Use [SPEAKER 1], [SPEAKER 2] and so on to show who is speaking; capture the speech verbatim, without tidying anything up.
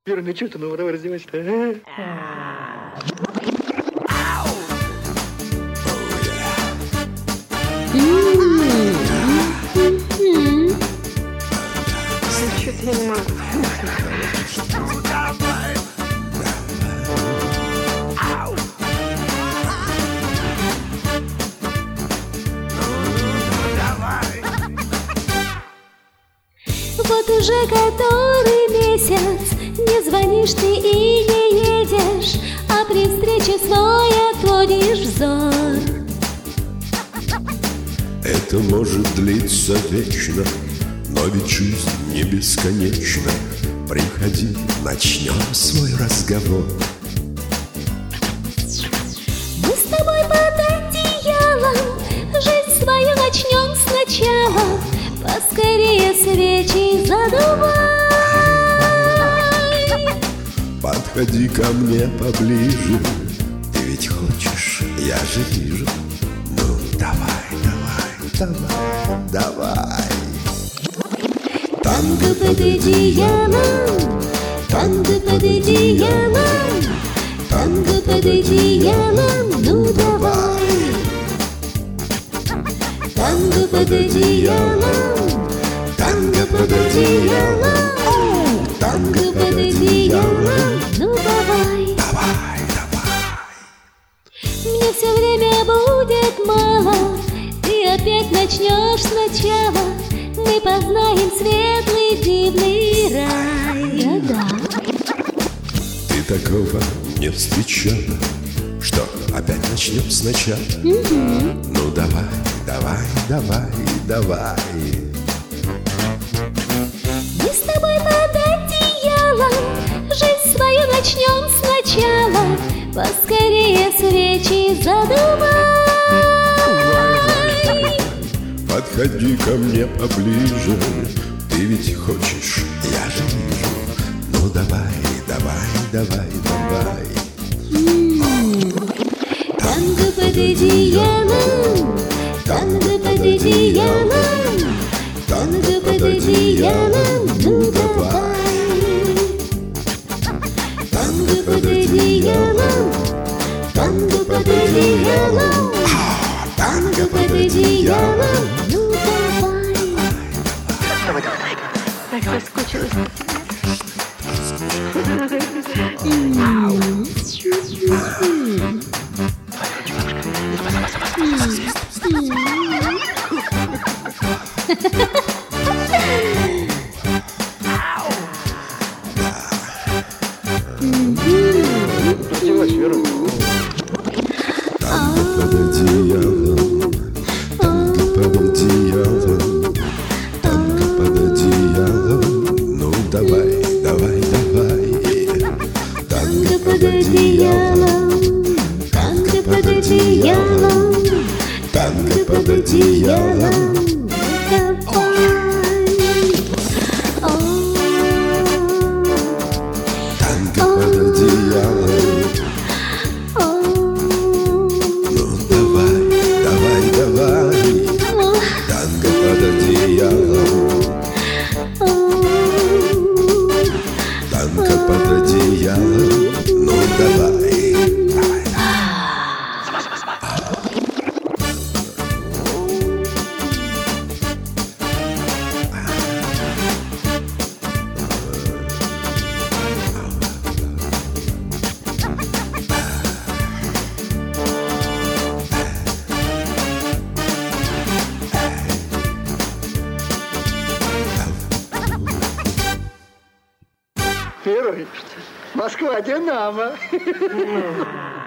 [SPEAKER 1] Вера, ну что ты, ну давай раздевайся-то.
[SPEAKER 2] Что-то я не могу.
[SPEAKER 3] Вот уже который месяц не звонишь ты и не едешь, а при встрече свой отводишь взор.
[SPEAKER 4] Это может длиться вечно, но ведь жизнь не бесконечна. Приходи, начнем свой разговор.
[SPEAKER 3] Мы с тобой под одеялом жизнь свою начнем сначала. Поскорее свечи задувай.
[SPEAKER 4] Подходи ко мне поближе, ты ведь хочешь, я же вижу. Ну давай, давай, давай, давай.
[SPEAKER 3] Танго под одеялом, танго под одеялом, танго под одеялом, ну давай. Танго под одеялом,
[SPEAKER 4] Танго под одеялом,
[SPEAKER 3] танго под одеялом, ну давай.
[SPEAKER 4] давай, давай.
[SPEAKER 3] Мне все время будет мало, ты опять начнешь сначала. Мы познаем светлый дивный рай. Да-да.
[SPEAKER 4] Ты такого не встречала, что опять начнем сначала.
[SPEAKER 3] Угу.
[SPEAKER 4] Ну давай, давай, давай, давай.
[SPEAKER 3] Мы с тобой под одеялом жизнь свою начнем сначала. Поскорее свечи задувай.
[SPEAKER 4] Подходи ко мне поближе, ты ведь хочешь, я же вижу. Ну давай, давай, давай, давай.
[SPEAKER 3] Танго под одеялом, танго под одеялом, танго под одеялом, ну давай. Танго под одеялом, танго под одеялом, танго под одеялом, ну давай.
[SPEAKER 2] Давай, давай, давай. Так соскучилась по
[SPEAKER 1] Раздевайся, Вера.
[SPEAKER 4] Танго под одеялом, танго под одеялом, танго под одеялом, ну давай, давай, давай. Танго под одеялом,
[SPEAKER 3] Танго под одеялом,
[SPEAKER 4] танго под одеялом.
[SPEAKER 3] давай. О,
[SPEAKER 4] Танго под одеялом,
[SPEAKER 3] о,
[SPEAKER 4] ну давай, давай, давай.
[SPEAKER 3] о,
[SPEAKER 4] Танго под одеялом,
[SPEAKER 3] о.
[SPEAKER 4] танго под одеялом, ну давай, давай.
[SPEAKER 1] Вера, Москва, Динамо.